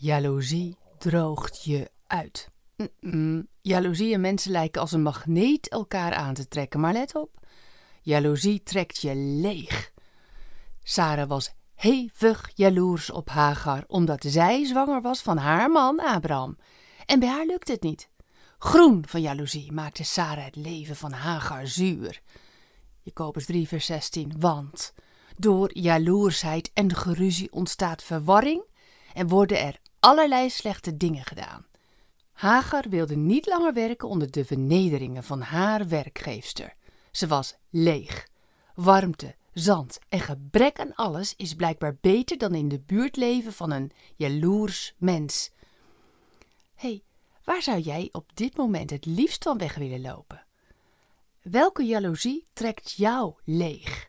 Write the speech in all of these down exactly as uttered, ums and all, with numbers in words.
Jaloezie droogt je uit. Mm-mm. Jaloezie en mensen lijken als een magneet elkaar aan te trekken. Maar let op, jaloezie trekt je leeg. Sarah was hevig jaloers op Hagar, omdat zij zwanger was van haar man Abraham. En bij haar lukte het niet. Groen van jaloezie maakte Sarah het leven van Hagar zuur. Jacobus drie vers zestien, want door jaloersheid en geruzie ontstaat verwarring en worden er allerlei slechte dingen gedaan. Hagar wilde niet langer werken onder de vernederingen van haar werkgeefster. Ze was leeg. Warmte, zand en gebrek aan alles is blijkbaar beter dan in de buurt leven van een jaloers mens. Hé, hey, waar zou jij op dit moment het liefst van weg willen lopen? Welke jaloezie trekt jou leeg?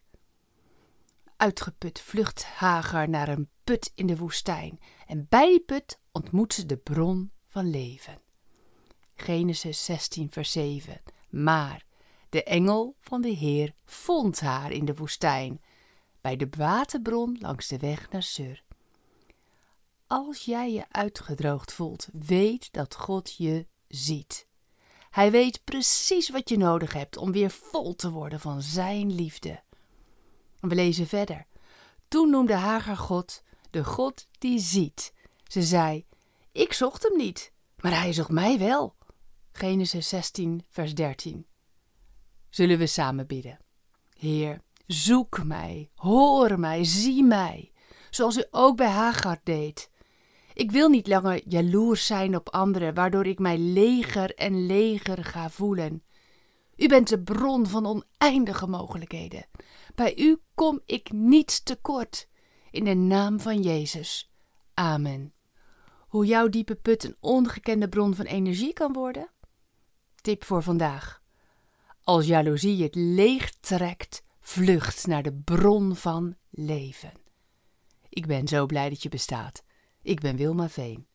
Uitgeput vlucht Hagar naar een put in de woestijn en bij die put ontmoet ze de bron van leven. Genesis zestien vers zeven. Maar de engel van de Heer vond haar in de woestijn, bij de waterbron langs de weg naar Sur. Als jij je uitgedroogd voelt, weet dat God je ziet. Hij weet precies wat je nodig hebt om weer vol te worden van zijn liefde. We lezen verder. Toen noemde Hagar God de God die ziet. Ze zei, ik zocht hem niet, maar hij zocht mij wel. Genesis zestien vers dertien. Zullen we samen bidden? Heer, zoek mij, hoor mij, zie mij, zoals u ook bij Hagar deed. Ik wil niet langer jaloers zijn op anderen, waardoor ik mij leger en leger ga voelen. U bent de bron van oneindige mogelijkheden. Bij u kom ik niets tekort. In de naam van Jezus. Amen. Hoe jouw diepe put een ongekende bron van energie kan worden? Tip voor vandaag. Als jaloezie het leeg trekt, vlucht naar de bron van leven. Ik ben zo blij dat je bestaat. Ik ben Wilma Veen.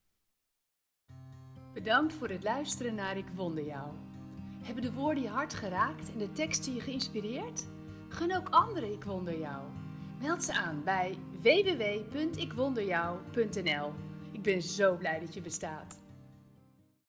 Bedankt voor het luisteren naar Ik Wonder Jou. Hebben de woorden je hart geraakt en de teksten je geïnspireerd? Gun ook anderen Ik Wonder Jou. Meld ze aan bij w w w punt ik wonder jou punt n l. Ik ben zo blij dat je bestaat.